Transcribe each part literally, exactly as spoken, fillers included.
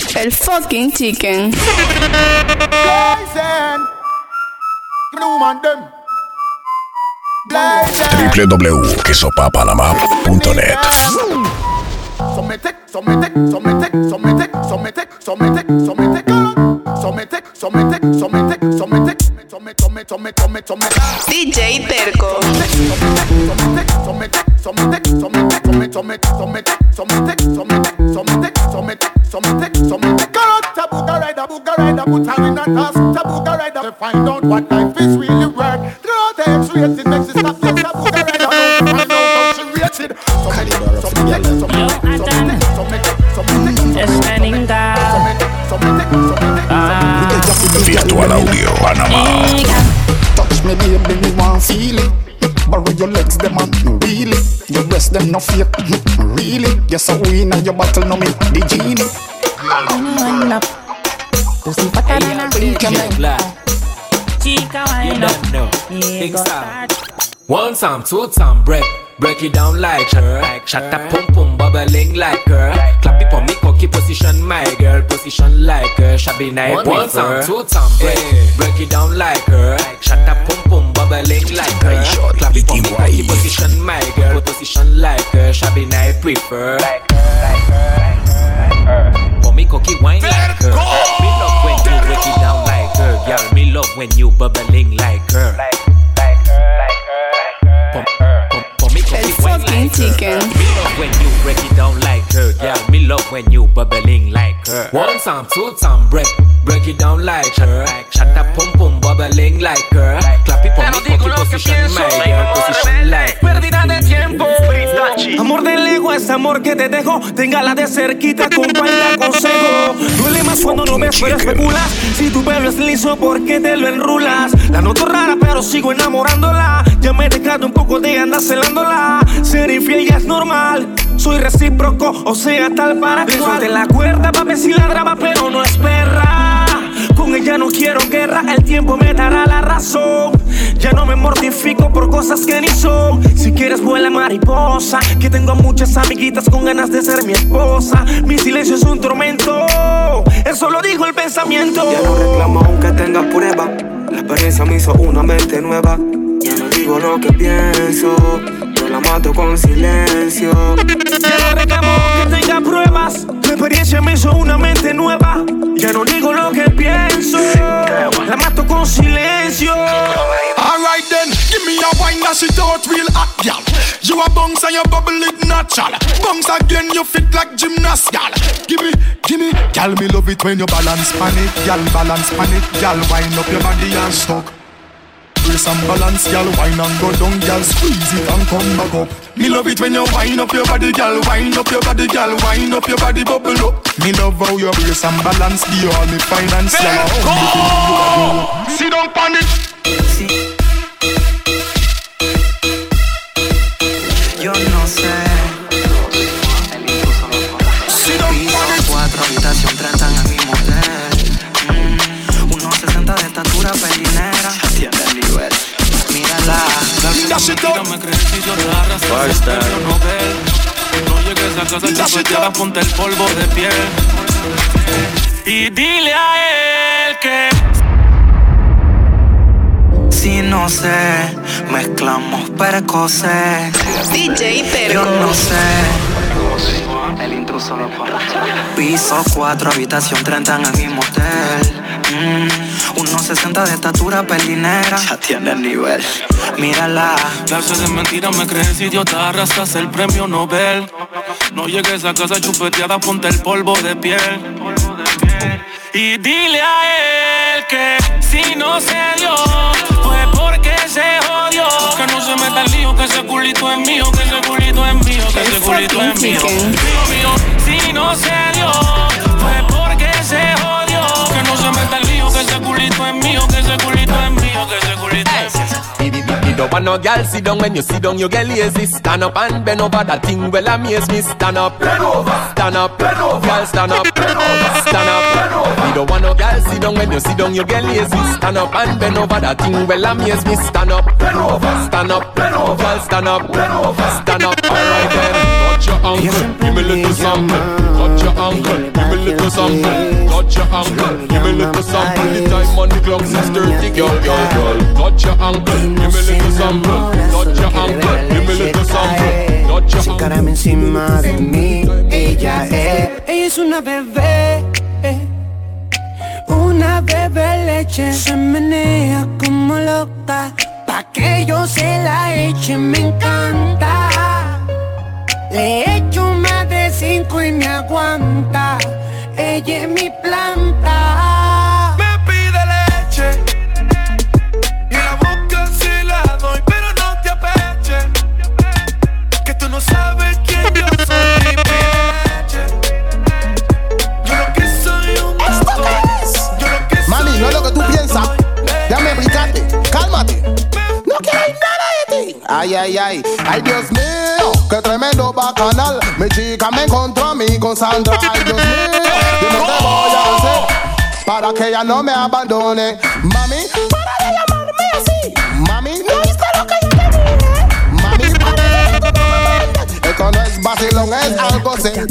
El fucking chicken. w w w punto queso panamá punto net. Somete, somete, somete, somete, somete, somete, somete, somete, somete, somete, somete, somete, somete, somete, D J Terco. somete, somete, somete, somete, somete, somete, somete, somete, somete, somete, somete, somete, somete. Tabuga rider, buga rider, put her in a task. Tabuga rider to find out what life is really worth. Throw the X-rated, makes it stop. Yes, tabuga rider to find out how she rated. Somete, somete, somete, somete, somete, Despeninga Virtual Audio Panamá. Touch me baby, me want feel it. Borrow your legs, them and you really. Your breast, them no fake, really. Yes, I win at your battle, no me, the genie. Wind up. Tu si patada na chica wind up. Big start. One time, two time, break. Break it down like her. Shut up, pum pum, bubbling like her. Clap it for me, cocky position, my girl. Position like her. Shabby night. One time, two time, break. Break it down like her. Shut up, pum pum, bubbling like her. Clap it for me, cocky position, my girl. Position like her. Shabby night prefer. For me, cocky wine like her. Me love when you break it down like her, girl. Me love when you bubbling like her. El fucking chicken. Me love when you break it down like her, girl. Me love when you bubbling like her. One time, two time, break, break it down like her. Shut up, pum pum, bubbling like her. Clap it for me, cocky position, my girl, position like her. Pérdida de tiempo. Amor de lejos es amor que te dejo. Téngala de cerquita, compadre, consejo. Duele más cuando no ves, pero especulas. Si tu pelo es liso, ¿por qué te lo enrulas? La noto rara, pero sigo enamorándola. Ya me he dejado un poco de andar celándola. Ser infiel ya es normal. Soy recíproco, o sea, tal para cual. Suelte la cuerda, papi, si la drama, pero no es perra. Con ella no quiero guerra, el tiempo me dará la razón. Ya no me mortifico por cosas que ni son. Si quieres vuela mariposa, que tengo muchas amiguitas con ganas de ser mi esposa. Mi silencio es un tormento, eso lo dijo el pensamiento. Ya no reclamo aunque tenga prueba. La experiencia me hizo una mente nueva. Ya no digo lo que pienso, yo la mato con silencio. Ya no reclamo que tenga pruebas. La experiencia me hizo una mente nueva. Ya no digo lo que pienso, la mato con silencio. Alright then, give me a wine that shit out real hot, y'all. You a bounce and you bubble it natural. Bounce again, you fit like gymnast, y'all. Give me, give me, y'all, me love it when you balance pan it, y'all, balance pan it, y'all, wind up your body and stuck. Brace and balance, y'all, wine and go down, y'all, squeeze it and come back up. Me love it when you wind up your body, y'all, wind up your body, y'all, wind up your body, bubble up. Me love how you brace and balance, the all me finance, y'all. Sit down pan it. Yo no sé. Piso cuatro, habitación treinta en el mismo hotel. Mm, uno sesenta de estatura, pelinera. Atiende el nivel. Mírala. Mírame crees si yo te arrastro el premio Nobel. No llegues a casa chupeteada, ponte el polvo de piel. Y dile a él que si no sé, mezclamos precoces. D J Terco. Yo no sé. El intruso lo piso cuatro, habitación treinta en el mismo hotel. Mm, uno sesenta de estatura, pelinera. Ya tiene el nivel. Mírala. clase de mentiras me crees idiota, arrastras el premio Nobel. No llegues a casa chupeteada, ponte el polvo de piel. Y dile a él que si no se dio, fue porque se jodió. Que no se meta el lío, que ese culito es mío, que ese culito es mío, que ese culito es mío. Mío, mío, si no se dio, fue porque se jodió. Que no se meta el lío, que ese culito es mío, que ese culito es mío, que ese culito es mío. You don't want no girl sit down when you sit down, you get lazy. Stand up and bend over, that thing well amaze me. Stand up, bend over, stand up, bend over, girl stand up, bend over, stand up, bend over. You don't want no girl sit down when you sit down, you get lazy. Stand up and bend over, that thing well amaze me. Stand up, bend over, stand up, bend over, girl stand up, bend over, stand up. Alright then. touch your ankle, give me little sample. Touch your ankle, give me little sample. Touch your ankle, give me little sample. The time on the clock six thirty, girl, girl, girl. Touch your ankle, give me little sample. Touch your ankle, give me little sample. Touch your ankle. Carame encima de mí, ella es. Ella es una bebé, eh. Una bebé leche. Se menea como loca, pa' que yo se la eche, me encanta. Le echo más de cinco y me aguanta. Ella es mi planta. Me pide leche y la boca se la doy, pero no te apeches, que tú no sabes quién yo soy. Me pide leche. Yo lo que soy un gato. Yo lo que soy. Mami, no es lo que tú piensas. Déjame explicarte. Cálmate. No quiero nada de ti. Ay, ay, ay. Ay, Dios mío. Qué tremendo bacanal. Mi chica me encontró a mí con Sandra. Ay, Dios mío. Dime qué voy a hacer para que ella no me abandone. Mami, para de llamarme así. Mami, no viste lo que yo te dije. Mami, para de llamarme. Esto no es vacilón, es algo serio.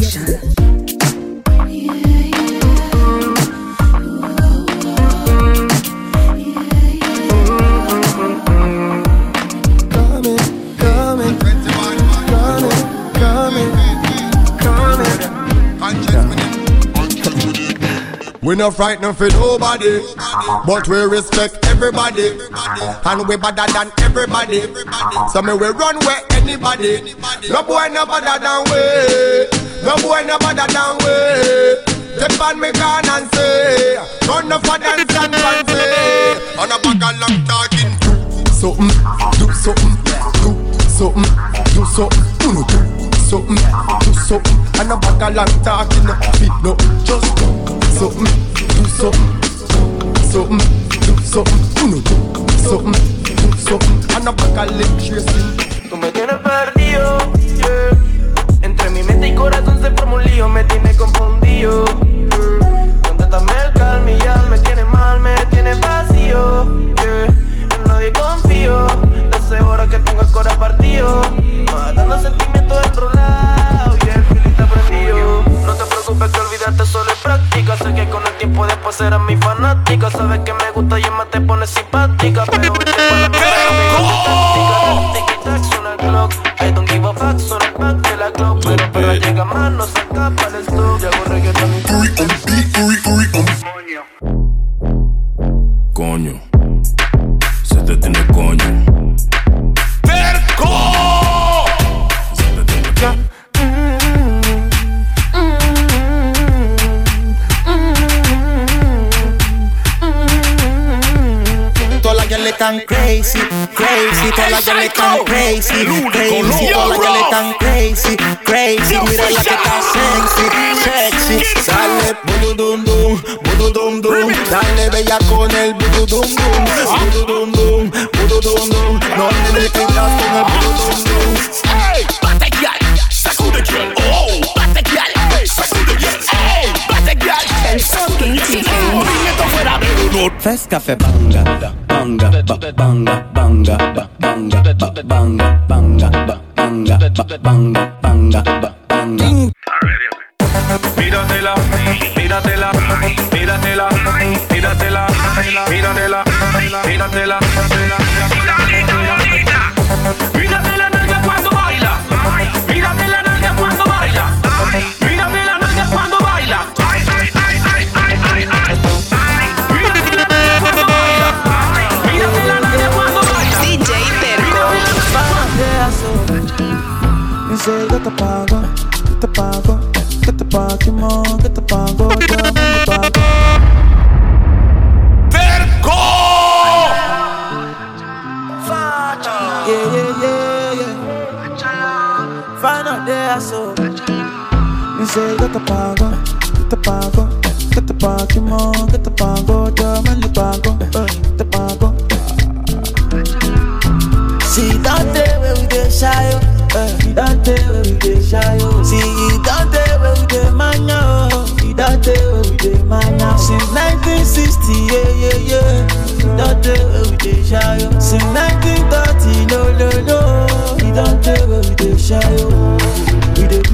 We no frightened for nobody, but we respect everybody, and we better than everybody. So me we run where anybody. No boy no better than we. No boy no better than we. Step on me can and say, turn up for dance and fancy. On a bag of long talking. Something, do something, do something, do something, do something, do something. And a bag of long talking, no, just talk. Something, do something, something, do something, uno, do something, do something, and a bag of electricity. Tú me tienes perdido, yeah. Entre mi mente y corazón se forma un lío, me tiene confundido, yeah. Contéstame el calma y ya me tiene mal, me tiene vacío, yeah. En nadie confío, hace horas que tengo el corazón partido, matando sentimientos enrolados y el feel está prendido. No te preocupes que olvidarte solo es práctica. Sé que con el tiempo después serás mi fanática. Sabes que me gusta y es más te pones simpática. Pero vete para la mierda, tic-tac, suena el clock. I don't give a fuck, suena el back de la clock. Pero para llega más, no se escapa el stock. Y hago reggaeton y coño, se te tiene coño. ¡Terco! Se te tiene coño. Tan crazy, crazy, todas las girls tan crazy, crazy, todas las girls tan crazy, crazy, mira la que está sexy, sexy, sale budu dum dum, budu dum dum, dale bella con el budu dum dum, budu dum dum, budu dum dum, no me quitas con el budu dum dum. Hey, bate girl, sacude girl, oh, bate girl, sacude girl, hey, bate girl, El fucking chicken. movimiento fuera de uno. Fes café banga, banga, ba- banga, banga, ba- banga, ba- banga, banga, ba- banga, ba- banga, banga, ba- banga. Míratela, míratela, míratela, míratela, míratela, míratela, mírate la nalga cuando baila, mírate la nalga cuando baila, mírate la nalga cuando baila, mírate la nalga cuando baila, mírate la nalga cuando baila. D J Terco. Me say que te pago, que te pago, que te pago, que te pago, yo me pago. ¡Terco! Yeah, yeah, yeah, yeah. Final day, so. Me say que te pago, que te pago, que te pago, que te pago, yo me lo pago, eh, te pago. See that day where we get shy, eh. That day where we get shy, see that day where we get mania, see that day where we get mania. Since nineteen sixty, yeah, yeah, yeah. That day where we get shy, since nineteen thirty, no, no, no. See that day where we get shy, we get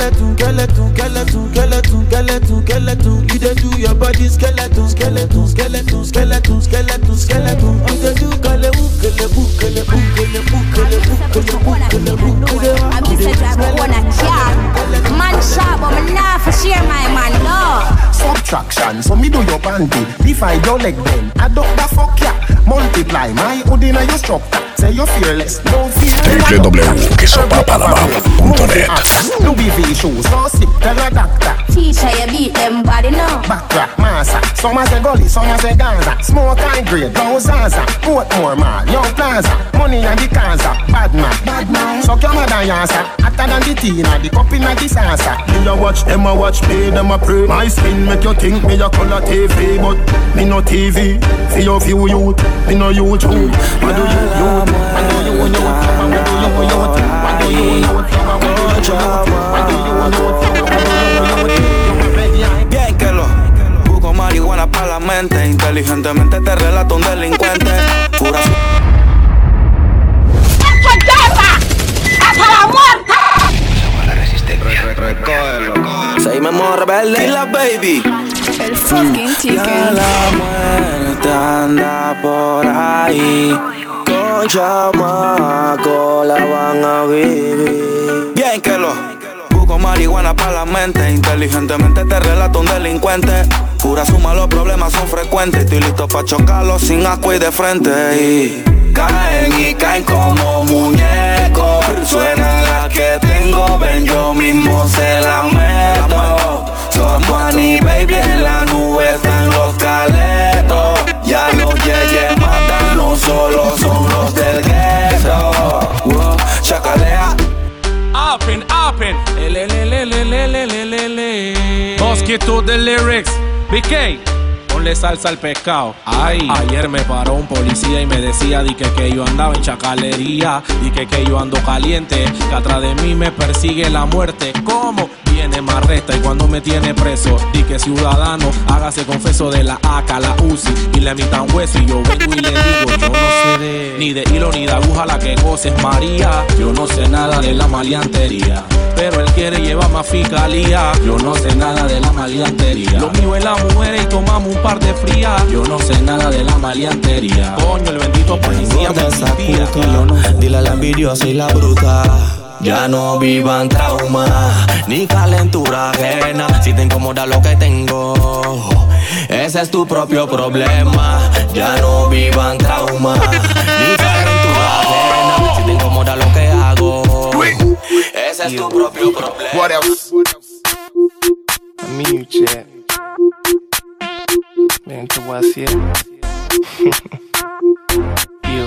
skeleton, skeleton, skeleton, skeleton, skeleton, skeleton. You dey do your body skeleton, skeleton, skeleton, skeleton, skeleton, skeleton. You dey do kalebu, kalebu, kalebu, kalebu, kalebu, kalebu, kalebu, kalebu. I'm just a driver on a car. Man sharp, but me nah for share my man, no. Subtraction, so me do your panty. Divide your leg then, add up the fuck ya. Multiply my hood in your structure. Say you're fearless, no fear. w w w punto que sopa panamá punto net. No B V shoes, no sick, tell a doctor. Teacher, you beat them body now. Backtrack, massa. Some a say gully, some a say Gaza. Smoke and grade, no Zaza. Portmore man, Young Plaza. Money and the Kaza, bad man, bad man. Suck your mother yasa. Hotter than the Tina, the cup in the salsa. Me a watch, them a watch, pay them a pray. My skin make you think me a color T V, but me no T V. For your few youth, me no YouTube. What do you youth? What do you youth? What do you youth? What do you youth? What do you youth? Bien que lo busco marihuana para la mente. Inteligentemente te relato un delincuente. Pura su... ¡Hasta la muerte! Seguimos modo rebelde. Y la baby. El fucking chicken. Ya la muerte anda por ahí. Con chamaco la van a vivir. Bien que lo busco marihuana para la mente. Inteligentemente te relato un delincuente. Pura suma, los problemas son frecuentes. Estoy listo pa' chocarlos sin asco y de frente. Y caen y caen como muñecos. Suena la que tengo, ven yo mismo se la meto. Somos Annie Baby en la nube, están los caletos. Ya los yeyes matan, no solo son los del ghetto. Wow, chacalea. Open, open. Mosquito de lyrics. B K. Ponle salsa al pescado. Ay, ayer me paró un policía y me decía di que, que yo andaba en chacalería, di que, que yo ando caliente, que atrás de mí me persigue la muerte. ¿Cómo? Viene, me arresta y cuando me tiene preso, di que ciudadano, hágase confeso de la A K, la U C I y la mitad hueso. Y yo vengo y le digo, yo no sé de ni de hilo ni de aguja la que goces María. Yo no sé nada de la maleantería, pero él quiere llevarme a fiscalía. Yo no sé nada de la maleantería. Lo mío es la mujer y tomamos un par de frías. Yo no sé nada de la maleantería. Coño, el bendito policía me insistía. Dile a la envidiosa y la bruta. Ya no vivan trauma, ni calentura ajena. Si te incomoda lo que tengo, ese es tu propio problema. Ya no vivan trauma, ni calentura ajena. Si te incomoda lo que hago, ese es tu propio problema. What else? Me you chat. Ven to what's here. Yo.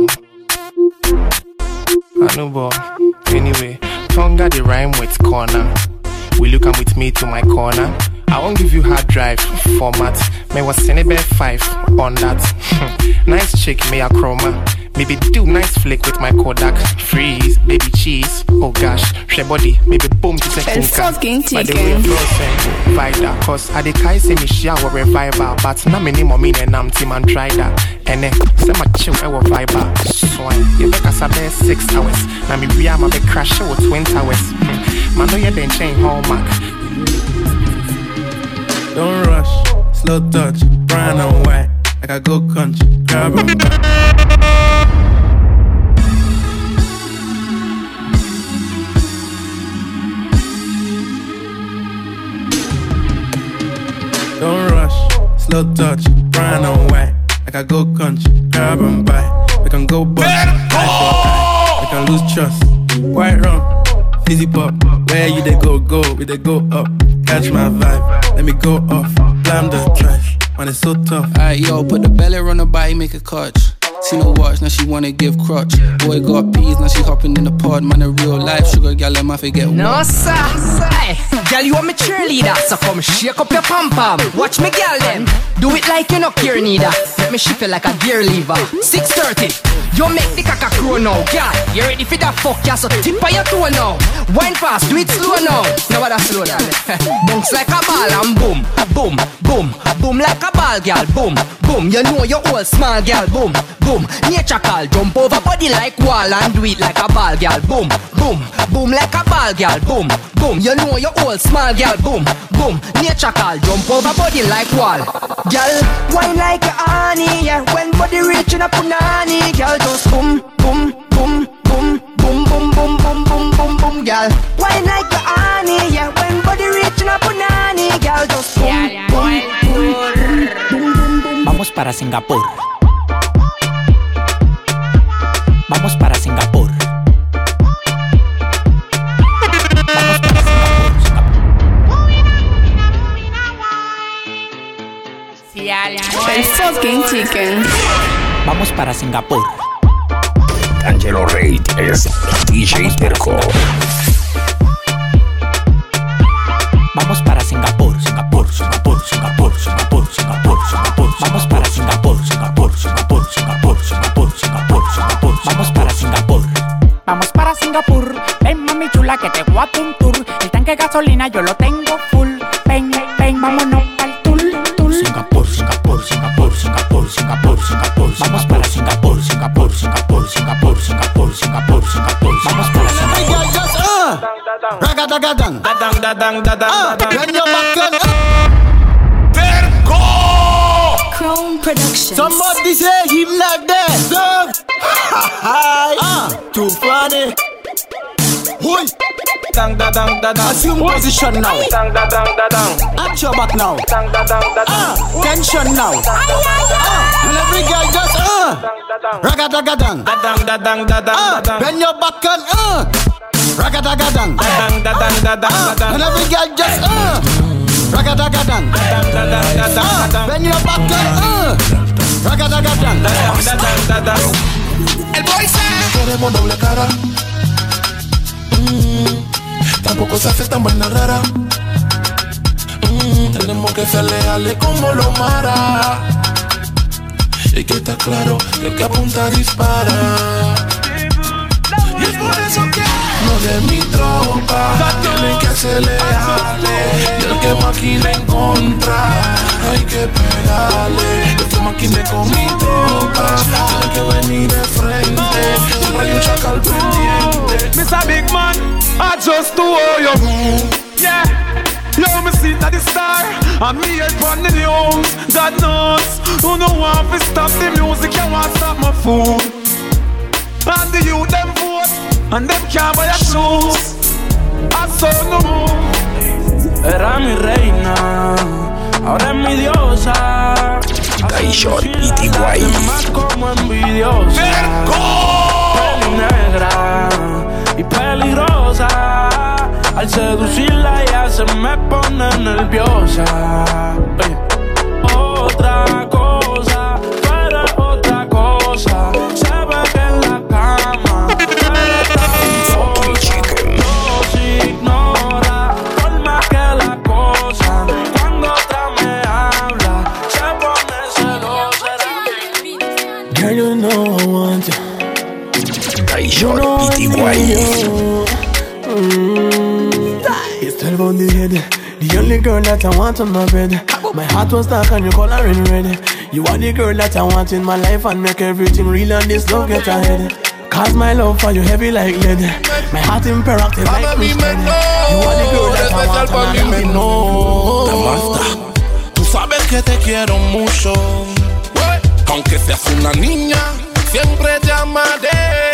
I know, boy. Anyway, Tonga the rhyme with corner. Will you come with me to my corner? I won't give you hard drive format. May was Senebe five on that. Nice chick, may a chroma. Maybe do nice flick with my Kodak. Freeze, baby cheese. Oh gosh, she body. Maybe boom to say El fucking by the way, chicken. flow Vida. Cause I the kai say me shower revival. But na me ni mo mean and I'm team and try that. And then say my chill I will viber. Swine, you make us a bed six hours. Now me we am a big crash with twin towers. Man know you then chain hallmark. Don't rush, slow touch, brown and white. Like I go country, grab and back. Don't rush, slow touch, brown and white. Like I go country, grab and buy. We can go bust, eye for eye. We can lose trust, white rum, fizzy pop. Where you they go, go, we they go up. Catch my vibe, let me go off. Blam the trash, man it's so tough. Alright, yo, put the belly on her body, make a catch. See no watch, now she wanna give crutch. Boy got peas, now she hopping in the pod. Man, a real life sugar gal, let my forget what. No, sir. Hey, girl, you are my cheerleader, so come shake up your pom pom. Watch me, girl, them. Do it like you no care neither. Let me shift it like a gear lever. six thirty, you make the caca crow now. Girl, you ready for that fuck, yeah, so tip on your toe now. Wine fast, do it slow now. Now what I slow down. Bounce like a ball and boom, boom, boom, boom like a ball, girl. Boom, boom. You know you old small, girl. Boom, boom. Nature call. Jump over body like wall and do it like a ball, girl. Boom, boom, boom like a ball, girl. Boom, boom. You know you old small, girl. Boom, boom. Nature call. Jump over body like wall, girl. Wine like a honey, yeah. When body reaching a punani, girl. Just boom, boom, boom, boom, boom, boom, boom, boom, boom, boom, boom, girl. Wine like a honey, yeah. When body reaching a punani, girl. Just boom, boom, boom, boom, boom, boom. Vamos para Singapur. Vamos para Singapur. Vamos para Singapur. El fucking chicken. Vamos para Singapur. Angelo Reid es D J Terco. Vamos para Singapur, Singapur, Singapur, Singapur, Singapur, Singapur, Singapur. Vamos para Singapur, Singapur, Singapur, Singapur, Singapur, Singapur, Singapur. Vamos para Singapur. Vamos para Singapur. Ven mami chula que te voy a un tour. El tanque de gasolina yo lo tengo full. Ven, ven, vámonos al tour, tour. Singapur, Singapur, Singapur, Singapur, Singapur, Singapur. Vamos para Singapur, Singapur, Singapur, Singapur, Singapur, Singapur, Singapur. Vamos para Singapur. Ragadagadang, dadang, dadang, dadang, dadang. When you're back on, Terco. Chrome Productions. Somebody say him like that. Hi, ah, too funny. Oi, dang, dadang, dadang. Assume position now. Dang, dadang, dadang. At your back now. Dang, dadang, dadang. Ah, tension now. Ah, and every girl just ah, ragadagadang, dadang, dadang, dadang, ah, dadang. when you're back on, ah. Ragadagadang, dadang, dadang, dadang, dadang. and every girl just uh, ragadagadang, dadang, dadang, dadang, dadang. when you're back on, uh, ragadagadang, dadang, dadang, dadang. El boy said tenemos doble cara. Mm, tampoco se hace tan buena rara. Mm, tenemos que ser leales como los maras. Y que está claro que el que apunta dispara. Y es por eso que no de mi tropa tienen que ser leales. Y el que maquine en contra hay que pegarle. El que maquine con mi tropa tiene que venir de frente. Siempre hay un chacal pendiente. Mister Big Man, I just do all you move. Yeah, yo me see that the star and me head on the news. God knows who no want to stop the music, you want to stop my food. And the youth them vote and them can't buy a shoes. I saw no more. Era mi reina, ahora es mi diosa. Daishon y T Y. Más como envidiosa. Peli negra y peligrosa. Al seducirla ya se me pone nerviosa. Oye. Otra cosa, pero otra cosa. Se ve que en la cama no se ignora, por más que la cosa. Cuando otra me habla, se pone celosa. Girl, you know I want you. Daishon y T Y. It's twelve on the head. The only girl that I want on my bed. My heart was dark and your color in red. You are the girl that I want in my life and make everything real and this love get ahead. Cause my love for you heavy like lead. My heart imperative like Christian. You are the girl that I want and I love no. Tú sabes que te quiero mucho. Aunque seas una niña, siempre te amaré.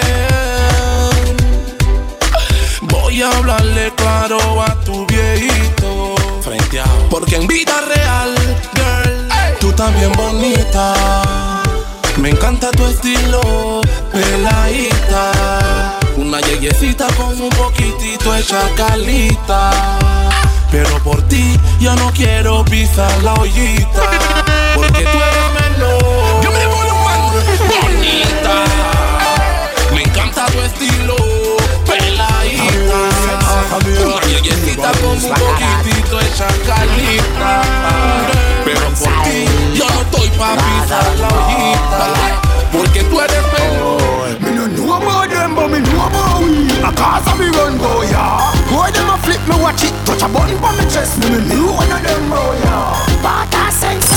Voy a hablarle claro a tu viejito frente a, porque en vida real, girl, hey, tú también bonita. Me encanta tu estilo, peladita. Una yeyecita con un poquitito de chacalita. Pero por ti yo no quiero pisar la ollita, porque tú eres menor. Yo me voy a man, bonita. Me encanta tu estilo, peladita. Una yeyecita con un poquitito de chacalita. Pero por ti yo no estoy pa' pisar la ollita, porque tú eres menor. Me no know about them, but me know about we. A cause of me run, boy, yeah. Boy, them a flip me watch it, touch a button for me chest. Me me know one of them, boy, yeah. But I sense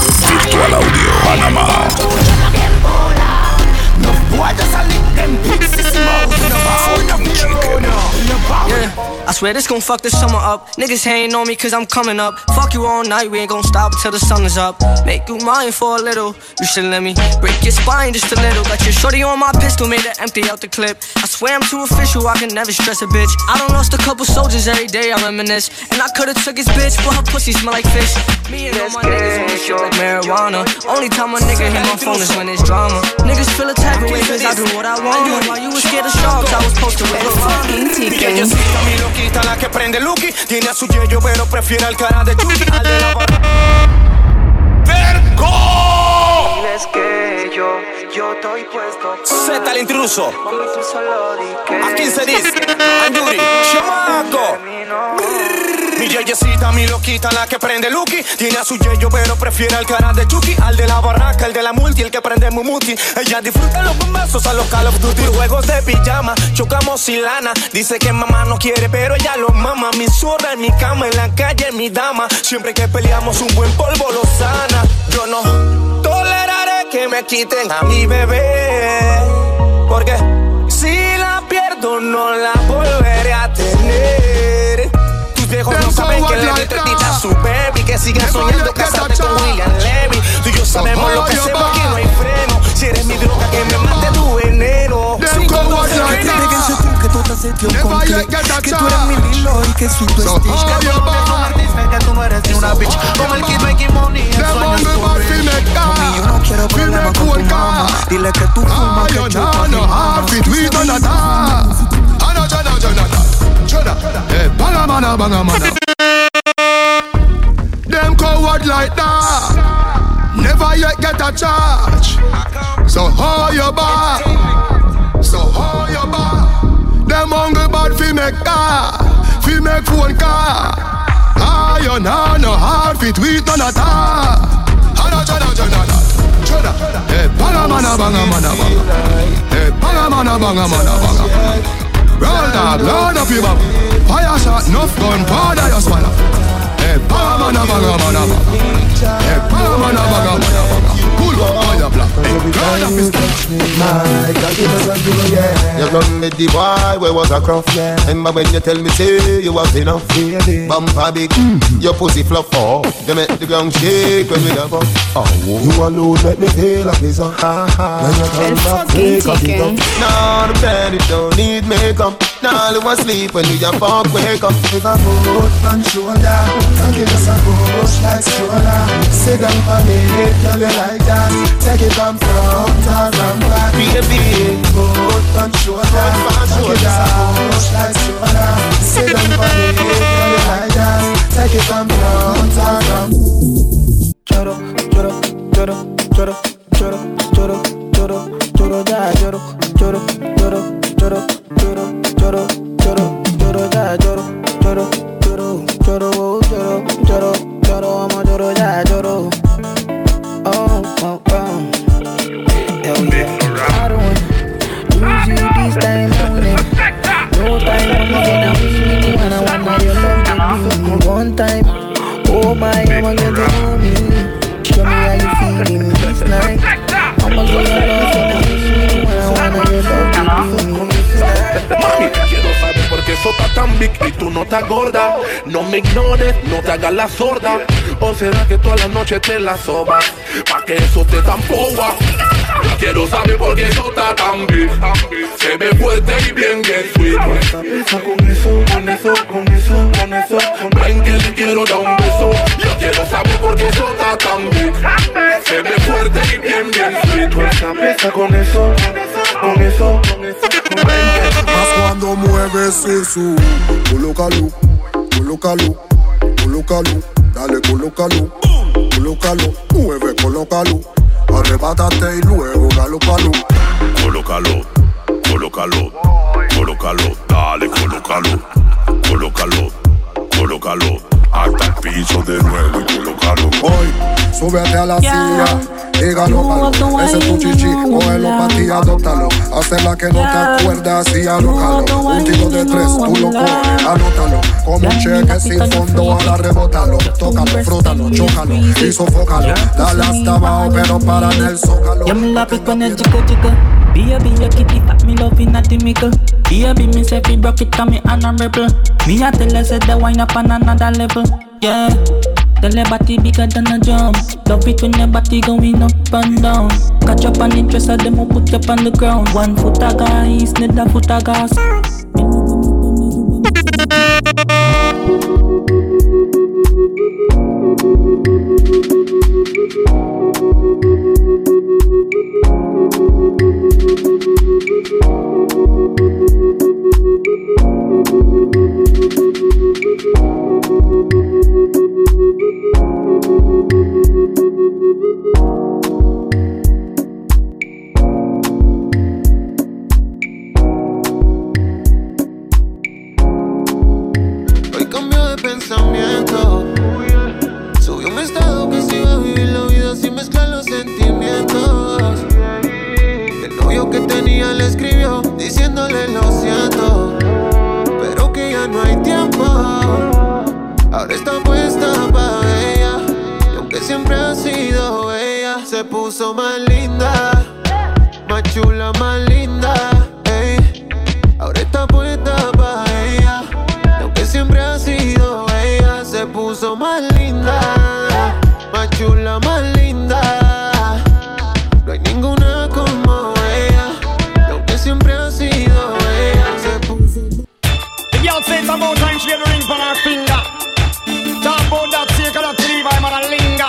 Panama. No boy just a lick them pixies mouth. Yeah, I swear this gon' fuck this summer up. Niggas hating on me cause I'm coming up. Fuck you all night, we ain't gon' stop until the sun is up. Make you mine for a little. You should let me break your spine just a little. Got your shorty on my pistol, made it empty out the clip. I swear I'm too official, I can never stress a bitch. I done lost a couple soldiers every day, I reminisce. And I could've took his bitch, but her pussy smell like fish. Me and all my niggas on this shit like marijuana. Only time a nigga hit my phone is when it's drama. Niggas feel a type of way cause I do what I want. While you was scared of sharks, I was posted with Ella mi loquita, la que prende Lucky. Tiene a su yello, pero prefiere el cara de Chucky. Al de la barra. ¡Vergo! Diles que yo, yo estoy puesto. Z el intruso. Aquí se dice. Anduri, chamaco. Mi yeyecita, mi loquita, la que prende Lucky. Tiene a su yello, pero prefiere el cara de Chucky. Al de la barraca, el de la multi, el que prende Mumuti. Ella disfruta los bombazos a los Call of Duty. Juegos de pijama, chocamos y lana. Dice que mamá no quiere, pero ella lo mama. Mi zorra en mi cama, en la calle, mi dama. Siempre que peleamos un buen polvo lo sana. Yo no toleraré que me quiten a mi bebé, porque si la pierdo no la volveré a tener. Tus viejos no saben que le detectita a su baby, que sigan soñando casarte con William Levy. Tú y yo sabemos lo que hacemos, aquí no hay freno. Si eres mi droga, que me mate tu veneno. Cinco voces que tú te sentió con click, que tú eres mi Lilo y que soy tu Stitch. Que tú no eres un artista, que tú no eres ni una bitch. Como el Kid Making Money, el sueño es tu rich. Mami, yo no quiero problema con tu mamá. Dile que tú fumas, que yo pa' mi mamá. Hey, banga mana, banga mana. Them coward like that never yet get a charge. So hold your back, so hold your back. Them hungry bad fi make car, fi make phone car. Ah, you know no hard fit with none at all. Hana jana jana jana. Hey, banga mana, banga mana, banga. Hey, banga mana, banga mana, banga. Roll dog, load up your bum. Fire shot, enough gun, powder your swallow. Hey, banga mana, banga mana, banga. Hey, banga mana, banga mana, banga. Pull up, fire black. Hey, roll up your stuff. You run with the boy, where was a cruff? Remember when you tell me, say, you have enough? Bumper big, your pussy fluff. Oh, you make the ground shake when we have up. Oh, you alone make me feel like this. When you turn back, take up it up. Nah, the bed, it don't need makeup. Nah, you want sleep when you just fuck, wake up. Give a foot and shoulder, and give us a push like stroller. Sit down for me, girl, you like that. Take it from front or from back. Baby, foot and shoulder, and give us a push like stroller. Sit down for me, girl, you like that. Take it from front or from. Choro, choro, choro, choro, choro, choro, choro, choro, ya, choro, choro, choro, choro, choro, choro, choro, choro, ya, choro, choro, choro, choro, choro, choro, choro, I'm a choro, ya, choro. Oh, oh, oh. Hell yeah. I don't want lose you this time only. No time I'm gonna wish me when I wanna your love to me one time. Oh my, I'ma get to know me. Show me how you feeling this night. I'ma get your love and wish me when I wanna your love to me. Mami, quiero saber por qué eso está tan big y tú no estás gorda. No me ignores, no te hagas la sorda. O será que toda la noche te la sobas pa' que eso te tan powa. Quiero saber por qué eso está tan big. Se ve fuerte y bien get sweet. Con eso, con eso, con eso, con eso. Ven que le quiero dar un beso. Yo quiero saber por qué eso está tan big. Se ve fuerte y bien bien sweet. Esa con eso, con eso, con eso. Más cuando mueves eso, colócalo, colócalo, colócalo, dale, colócalo, colócalo, mueve, colócalo, arrebátate y luego galópalo. Colócalo, colócalo, colócalo, dale, colócalo, colócalo, colócalo, hasta el piso de nuevo y colócalo. Hoy, súbete a la Yeah. silla, dígalo, palo. Ese es tu chichi, cógelo pa' ti, adóptalo. Hazla que no te acuerdas y alócalo. Un tiro de tres, tú lo coges, anótalo. Como un cheque sin fondo, ahora rebótalo. Tócalo, frótalo, chócalo y sofócalo. Dale hasta abajo, pero para en el zócalo. Yo me la pico en el chico, chico. Be a be a kitty, fat me love in a tymical. Be a be me say fi broke it on me honorable. Me a tell her say the wine up on another level. Yeah, tell her body bigger than a jump. Love it when your body going up and down. Catch up on the dress of them who put up on the ground. One foot a guys, another foot a gas. Hoy cambió de pensamiento. Subió un estado que se iba a vivir la vida sin mezclar los sentimientos. El novio que tenía le escribió diciéndole lo siento, pero que ya no hay tiempo. Ahora está puesta pa' ella, y aunque siempre ha sido ella, se puso más linda, más chula, más linda, ey. Ahora está puesta pa' ella, y aunque siempre ha sido ella, se puso más linda, más chula, más linda. No hay ninguna como ella, y aunque siempre ha sido ella, se puso. The girl says about time she get a ring on her finger. Talk about that take of that leave, I'm on a linger.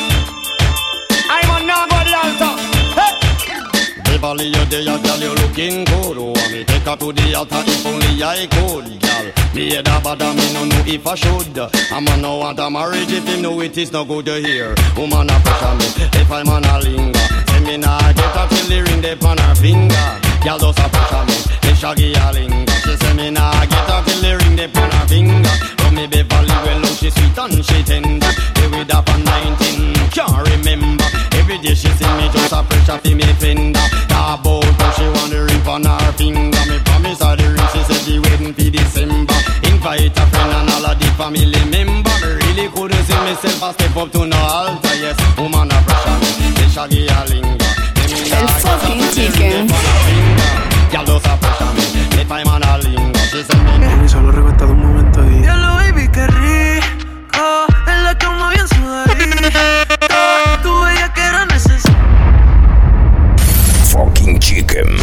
I'm on now go the altar. Hey! Beverly, you there, girl, you looking good. Oh, me take her to the altar if only I could, girl. Me head a bother, me no know if I should. I'm a no want a marriage if him know it is no good to hear. Woman a pressure me if I'm on a linger. Say me nah get her till the ring dey on her finger. Girl just a pressure me, me shaggy a linger. She say me nah get her till the ring dey on her finger. But me Beverly well know she sweet and she tender. They with her for nineteen, can't remember. Every day she see me just a pressure fi me fender. Talk about how she want the ring on her finger. Me promise her the ring, she said she waiting for December. Invite a friend and all of the family member. Me really couldn't see myself a step up to no altar. Yes, woman a pressure me, the shaggy a linger. El fucking chicken. Girl just a pressure me, if I'm on a linger. She said me no. Solo arrebatado un momento y diablo baby qué rico, en la cama bien sudadita. Tu bella que era necesaria. Fucking chicken.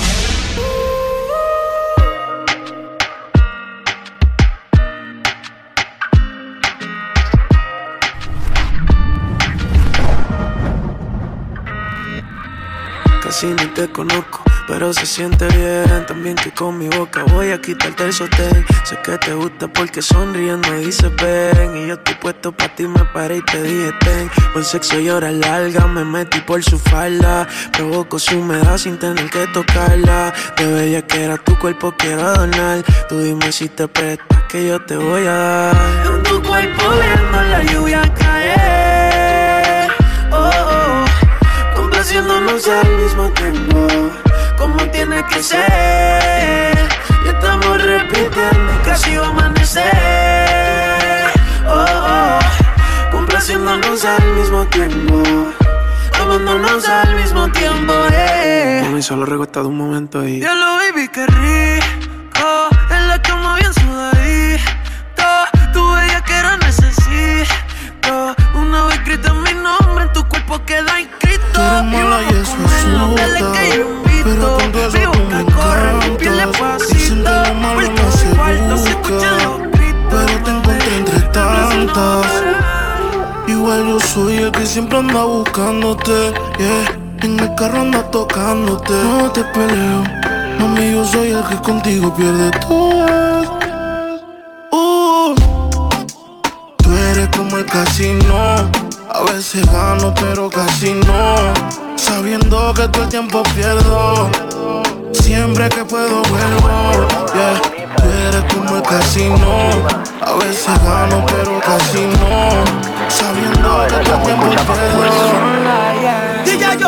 Casi ni te conozco, pero se siente bien. También que con mi boca voy a quitarte el sostén. Sé que te gusta porque sonriendo dices ven. Y yo estoy puesto pa' ti, me paré y te dije ten. Buen sexo y horas largas, me metí por su falda. Provoco su humedad sin tener que tocarla. De bella que era tu cuerpo quiero adornar. Tú dime si te prestas que yo te voy a dar. En tu cuerpo viendo la lluvia caer. Oh, oh. Complaciéndonos al mismo tiempo, como tiene que ser. Y estamos repitiendo, casi va a amanecer. Oh, oh. Complaciéndonos al mismo tiempo, amándonos al mismo tiempo, eh. Mami, solo recostado un momento y diablo, baby, qué rico, en la cama bien sudadita. Tu bella que era necesito. Una vez grita mi nombre, en tu cuerpo queda inscrito. Tú eres mala y eso asusta, pero con todo eso tú me encantas. Dicen que lo malo no se busca, pero te encontré entre tantas. Igual yo soy el que siempre anda buscándote, yeah. En el carro anda tocándote. No te peleo, mami, yo soy el que contigo pierde todo. Uh, tú eres como el casino. A veces gano, pero casi no. Sabiendo que todo el tiempo pierdo. Siempre que puedo vuelvo, yeah. Tú eres como el casino. A veces gano, pero casi no. Sabiendo que todo el tiempo pierdo.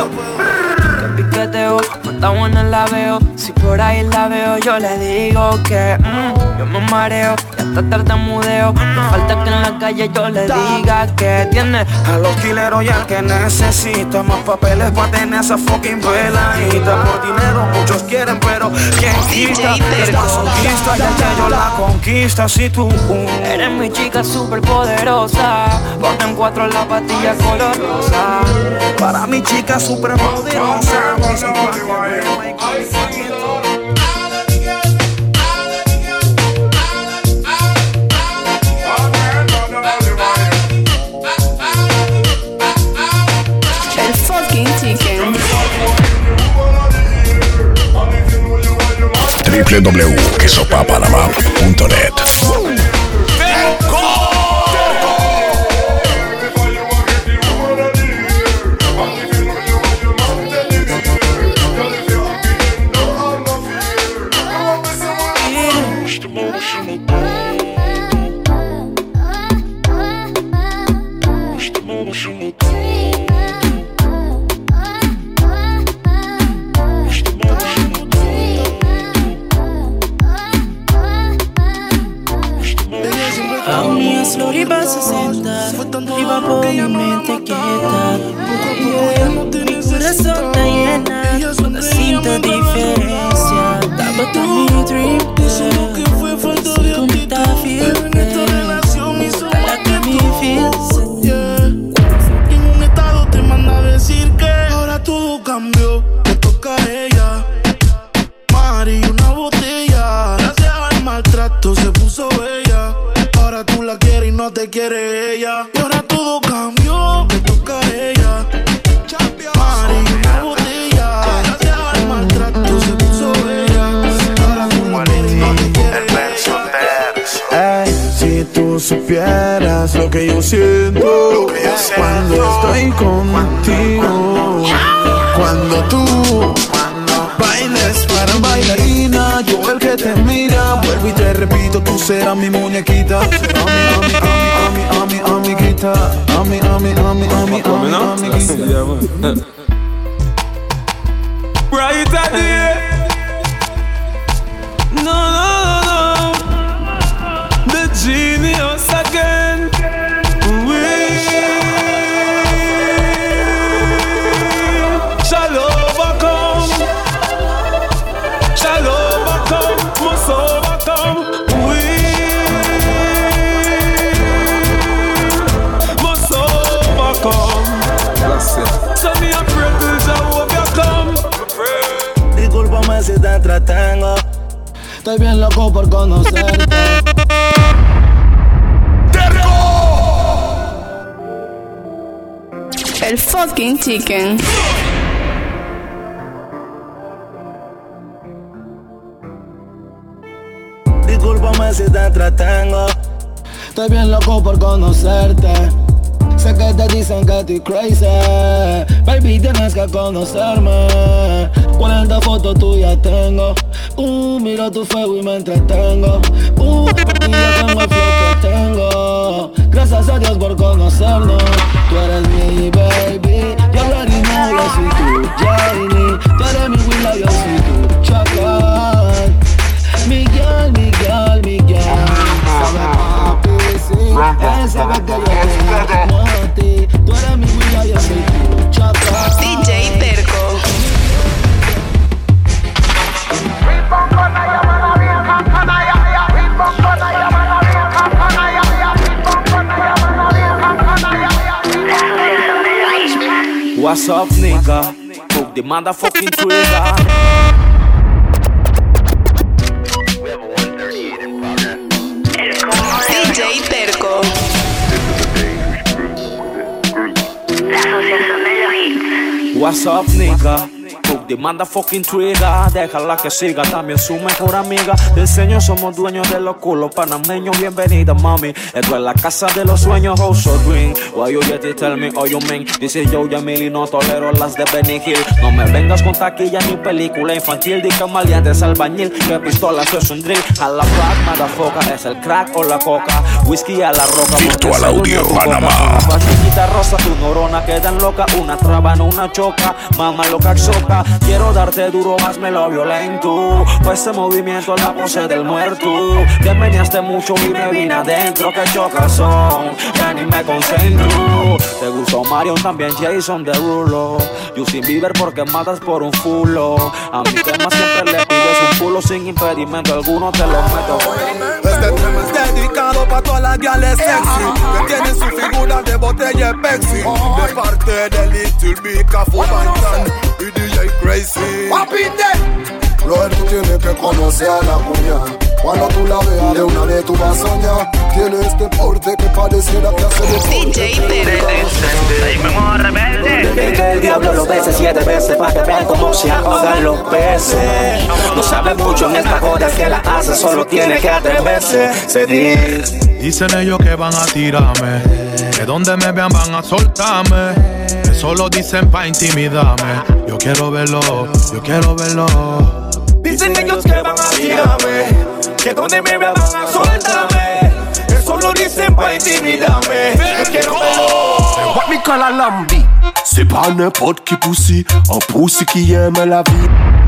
por ahí la veo, yo le digo que mm, yo me mareo y hasta tartamudeo. No falta que en la calle yo le diga que tiene a los quileros y al que necesita más papeles para tener esa fucking peladita. Por dinero muchos quieren, pero ¿quién quita? Esta conquista, ya que yo la conquista. Si tú uh, eres mi chica super poderosa, ponte en cuatro la patilla color rosa. Para mi chica super poderosa. El fucking chicken. w w w punto queso pa panamá punto net. Iba por mi mente quieta. Mi corazón está llena, no siento diferencia. Daba todo mi dream girl. Soy como esta feel en esta relación y somos la que me feels. En un estado te manda a decir que ahora todo cambió, te toca a ella. Mari, una botella. Gracias al maltrato se puso bella. Ahora tú la quieres y no te quiere ella. Y ahora todo cambió, te toca a ella. Mari, una botella. Gracias al maltrato se puso bella. Ahora tú la quieres y no te quiere ella. Ey, si tú supieras lo que yo siento, lo que yo siento cuando estoy contigo, cuando tú bailes para bailarina, yo el que te mira. Vuelvo y te repito, tú serás mi muñequita. Ami, ami, ami, ami, ami, amiguita. Ami, ami, ami, ami, ami, amiguita. Brighter day. No, no, no, no. The genius again. We shall overcome. Shall overcome. Must overcome. We must overcome. That's it. So me a pray till Jah overcome. Discúlpame si te entretengo. Estoy bien loco por conocerte. El fucking chicken. Discúlpame si te entretengo. Estoy bien loco por conocerte. Sé que te dicen que estoy crazy. Baby, tienes que conocerme. cuarenta fotos tuyas tengo. Uh, miro tu fuego y me entretengo. Uh, y yo tengo el flow que tengo. Gracias a Dios por conocernos. Tú eres mi baby. Yo already know, yo soy tu Janie. Tú eres mi Willa, yo soy tu Chacal. Miguel, Miguel, Miguel. Sabe papi, sí. Él sabe que yo te amo a ti. Tú eres mi Willa, yo soy tu Chacal. D J Terco. What's up, nigga? Cook the motherfucking trigger. D J Terco. La asociación de los hits. What's up, nigga? Cook the motherfucking trigger. Déjala que siga, también su mejor amiga. Te enseño, somos dueños de los culos panameños. Bienvenida, mami. Esto es la casa de los sueños. How so green? Why you yet to tell me, oh you mean? Dice yo, Yamil, y no tolero las de Benny Hill. No me vengas con taquilla ni película infantil. Di que maleante es albañil, que pistola eso es un drill. A la crack, motherfucker, es el crack o la coca. Whisky a la roca. Virtual Audio Panamá. Una pastillita rosa, tu neurona quedan loca. Una traba, no una choca. Mamá loca, choca. muerta. Quiero darte duro, más me lo violento. Pues ese movimiento es la pose del muerto. Te meneaste mucho y me vine adentro. Que chocazón, ya ni me concentro. Te gustó Marion, también Jason Derulo. Justin Bieber porque matas por un fulo. A mi tema siempre le pides un culo sin impedimento alguno, te lo meto. Este tema es dedicado pa' todas las gales sexy que tienen su figura de botella Pepsi. De parte de Little Big Cafu Bantan y D J Crazy. Brother, tú tienes que conocer a la cuña. Cuando tú la veas de una vez tú vas a soñar. Tiene este porte que pareciera que hace de D J Terco. El diablo lo bese siete veces pa' que vean cómo se ahogan los peces. No sabe mucho en esta joda que la hace, solo tiene que atreverse. Se dice. Dicen ellos que van a tirarme, que donde me vean van a soltarme, que solo dicen pa' intimidarme. Yo quiero verlo, yo quiero verlo. Dicen ellos que van a tirarme, que donde me vean van a soltarme, que solo dicen pa' intimidarme. Yo quiero verlo. What me call a lambi? C'est pas n'importe qui pussy, un pussy qui aime la vie.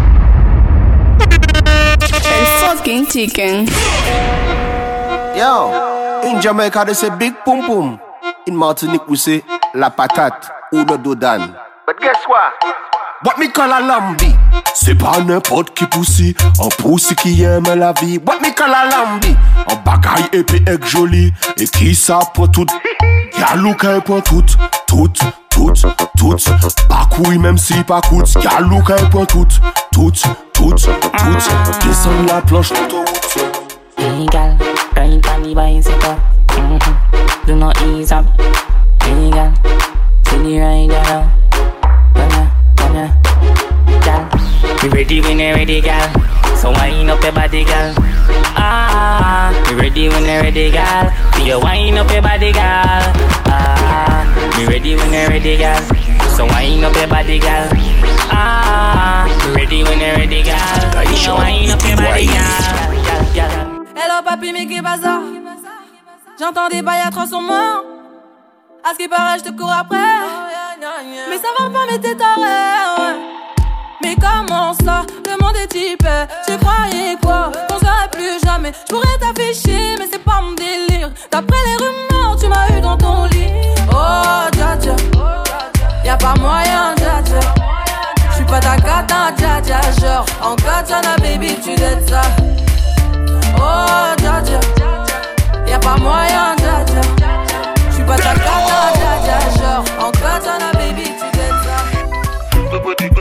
El fucking chicken. Yo, in Jamaica they say big pum pum. In Martinique we say la patate ou le dodan. But guess what? What me call a lambi? C'est pas n'importe qui pussy, un pussy qui aime la vie. What me call a lambi? Un bagaille épais et joli, et qui ça pour tout. Y'a look pour tout, tout, tout, tout. Pas couille même si pas coûte. Y'a look pour tout, tout, tout, tout. Descends la planche d'autoroute. Hey gal, ride on the bicycle. Mm-hmm. Do not ease up. Hey gal, see the rider now. Gonna, gonna, gal. We ready when you ready, gal. So wind up your body, gal. Ah, we ready when you ready, gal. See you wind up your body, gal. Ah, we ready when you ready, gal. So wind up your body, gal. Ah, we ready when you ready, gal. See you wind up your body, gal. Gal, gal. Hello papi, mais qu'est bazar? J'entends des bails atroces sur moi. À ce qui paraît, je te cours après. Mais ça va pas, mais t'es taré. Mais comment ça? Le monde est typé. Tu croyais quoi? Qu'on serait plus jamais. Je pourrais t'afficher, mais c'est pas mon délire. D'après les rumeurs, tu m'as eu dans ton lit. Oh, dja dja. Y'a pas moyen, dja dja. J'suis pas ta cata, dja dja. Genre, en katana, baby, tu dettes ça. Oh, dja dja. Y'a pas moyen, dja dja. J'suis pas ta cata, dja dja. Genre, en katana, baby, tu dettes ça.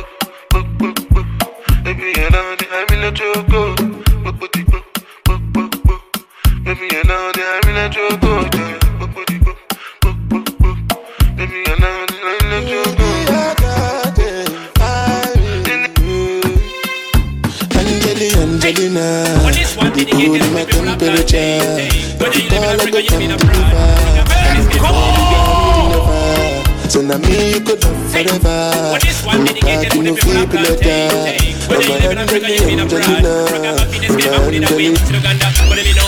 Baby, and all the I'm in the choco. Baby, and all the I'm in the choco. Baby, and all the I'm in the choco. Angelina, you cool my temperature. You call like a temperature. So now me you could love forever. I'm a party no feel better. I'm a Angelina, I'm a Angelina.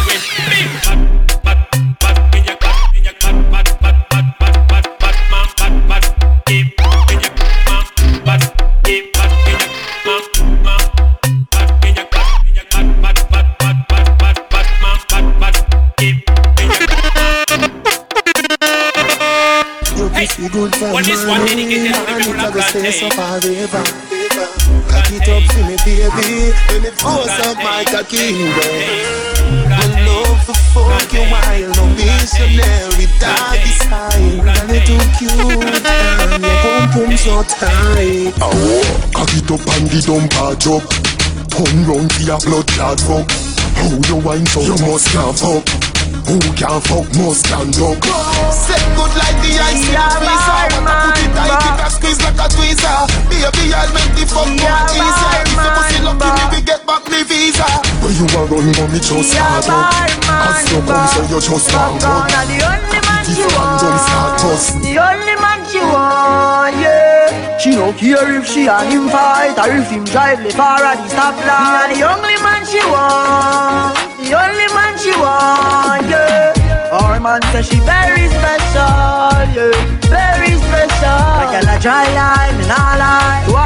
You good for money, and it never stay so forever. Cock it up for me, baby, when it goes up my cocky way. I love to fuck you while no missionary doggy style. And it too cute, and your pum pum so tight. Oh, cock it up and the dumper drop. Turn round for your blood clot fuck. How you wine so you must can't fuck. Who can fuck must stand up. Set good like the ice in a freezer. Wanna put it tight, it a squeeze like a tweezer. Baby, I'll make the fuck more easier. If you pussy lucky, me we get back me visa. Where you are running, mommy just start up. As you come, so you just start up. The only man she wants, the only man she want, yeah. She don't care if she and him fight or if him drive the far at the stoplight. The only man she want, the only man she want, yeah. Our man says she very special, yeah, very special. Like a dry line and all lie. You are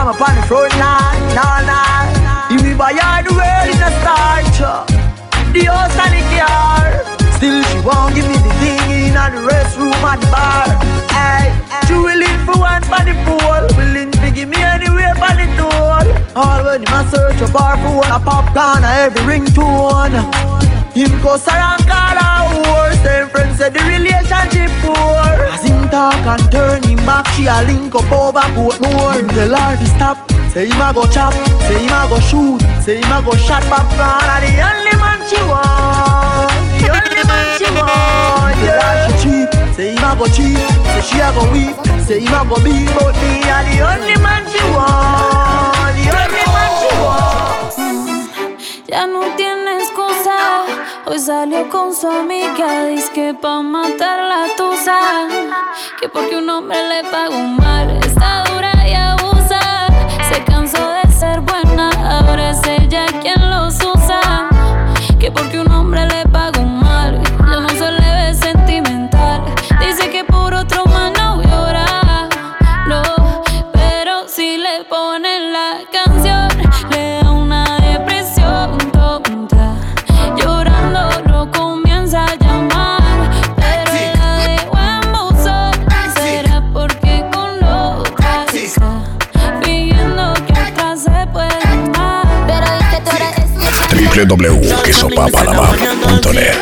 I'm up on the front line, nah, nah. If we buy her the world in a starch, the house and the car. Still she won't give me the thing in the restroom and the bar. Hey, she willing for one for the pool, willing to give me anywhere for the tool. All when him a search a bar for one a popcorn a every ringtone. Him go around call her whore. Same friends said the relationship poor. As him talk and turn him back, she a link up over Portmore. Him tell her to stop, say him a go chop, say him a go shoot, say him a go shot popcorn. And the only man she want, the only man she want. Tell her she cheap, say him a go cheat, say she a go weep, say him a go beat. But me a the only man she want, the only man she want. Ya no tiene excusa. Hoy salió con su amiga, dice que pa' matar la tusa, que porque un hombre le pagó mal, está dura y abusa. Se cansó de ser buena, ahora es ella quien los usa, que porque un hombre le pagó mal, ya no se le ve sentimental. Dice que por otro más no llora, no, pero si le ponen la canción, le da una depresión tonta. Llorando lo comienza a llamar, pero la dejó en buzón. Será porque con otra está fingiendo que atrás se puede amar. Pero es que tú eres w w w punto queso papa la mano punto net.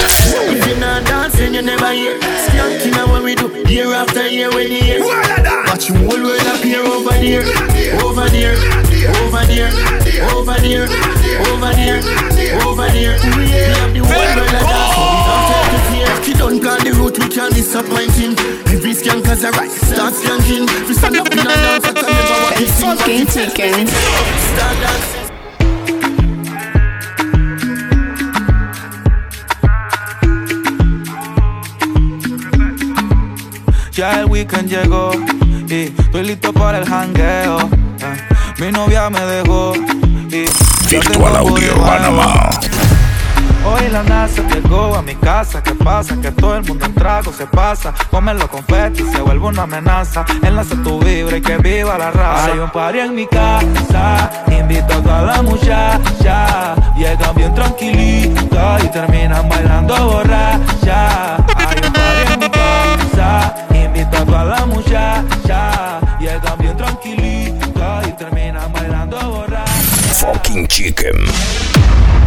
Year after year when you hear watch your whole world appear over there, over there, over there, over there, over there, over there. We have the whole world a dance, so we don't take it here. If you don't plan the route, we can't disappoint him. Every skanker's a right, start skanking. We stand up in a dance, I can never walk it. Fucking chicken. Start dancing. Ya el weekend llegó y estoy listo para el jangueo. eh. Mi novia me dejó y Virtual Audio Panamá. hoy la NASA llegó a mi casa. ¿Qué pasa? Que todo el mundo en trago se pasa. Comen los confetis, se vuelve una amenaza. Enlace tu vibra y que viva la raza. Hay un party en mi casa, invito a toda la muchacha. Llegan bien tranquilitas y terminan bailando borracha. Hay un party en mi casa, invito a toda la muchacha. Llegan bien tranquilitas y terminan bailando borracha. Fucking chicken.